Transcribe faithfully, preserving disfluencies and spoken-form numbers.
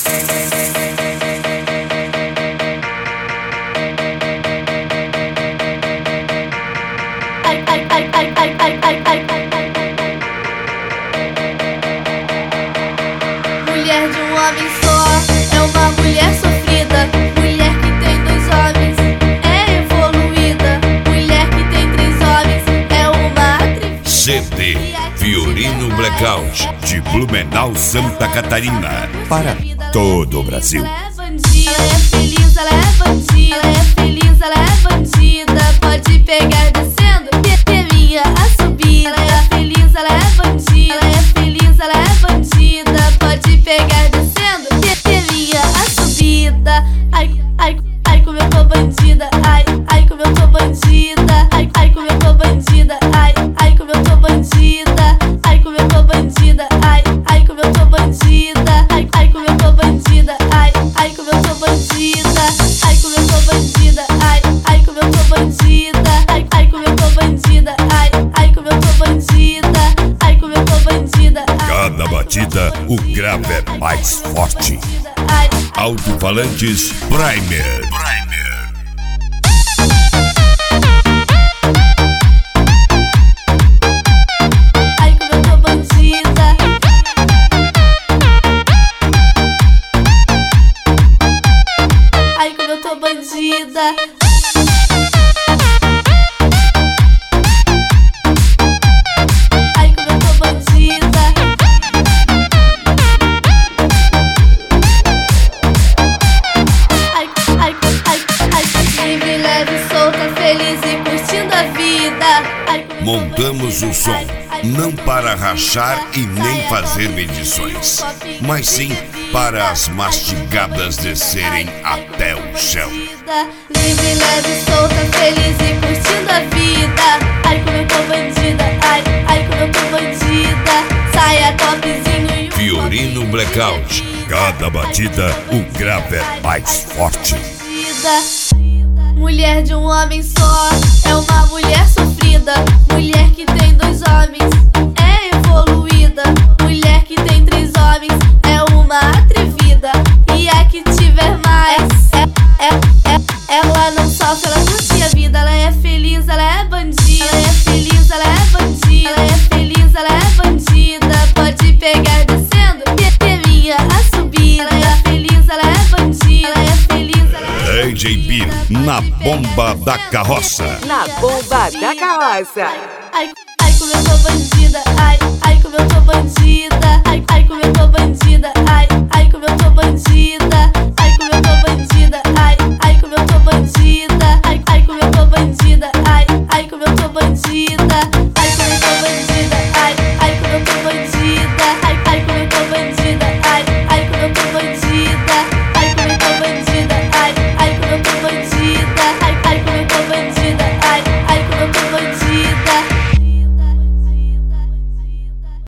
Mulher de um homem só é uma mulher sofrida. Mulher que tem dois homens é evoluída. Mulher que tem três homens é uma atrevida. C D Fiorino Blackout de Blumenau, Santa Catarina, para todo o Brasil. Ela é bandida, ela é feliz, ela é bandida. Ela é feliz, ela é bandida. Pode pegar descendo, que é minha a subida. Ela é feliz, ela é bandida. Ela é feliz, ela é bandida. Pode pegar descendo, que é minha a subida. Ai, ai, ai, como eu tô bandida. Ai, ai, como eu tô bandida. Ai, ai, como eu tô bandida. Ai, ai, como eu tô bandida. Ai, como eu tô bandida. Ai, ai, como eu tô bandida. Ai, ai, como eu tô bandida. Ai, ai, como eu tô bandida. Ai, como eu tô bandida. Ai, ai, como eu tô bandida. Ai, ai, como eu tô bandida. Ai, ai, como eu tô bandida. Ai, como eu tô bandida. Cada batida, o grave é mais forte. Ai, Alto-falantes Primer. ai, como eu tô bandida. Ai, como eu tô bandida. Ai, como eu tô bandida. Ai, ai, ai, ai, livre, leve, solta, feliz e curtindo a vida. Ai, como eu tô Montamos bandida. o som, Ai, ai, não como eu para tô rachar e bandida. nem Saia fazer top, medições, top, mas sim bebida. para as Ai, mastigadas como eu tô descerem bandida. Ai, até como eu o tô chão. bandida. Livre, leve, solta, feliz e curtindo a vida. Ai, como eu tô bandida. Ai, ai, como eu tô bandida. Saia topzinho e um Fiorino copinho de Blackout. bebida. Cada batida, o grave é mais forte. Mulher de um homem só é uma mulher sofrida. Mulher que tem dois homens é evoluída. Mulher que tem três homens é uma atrevida. E a que tiver mais é, é, é, ela não sofre, ela curte a vida. Ela é feliz, ela é bandida. Ela é feliz, ela é bandida. Ela é feliz, ela é bandida. Pode pegar descendo, que é minha a subida. Ela é feliz, ela é bandida. Ela é feliz, ela é D J B na bomba da carroça. Na bomba da carroça. Ai, ai, como eu tô bandida. Ai, ai, como eu tô bandida. Ai, ai, como eu tô bandida.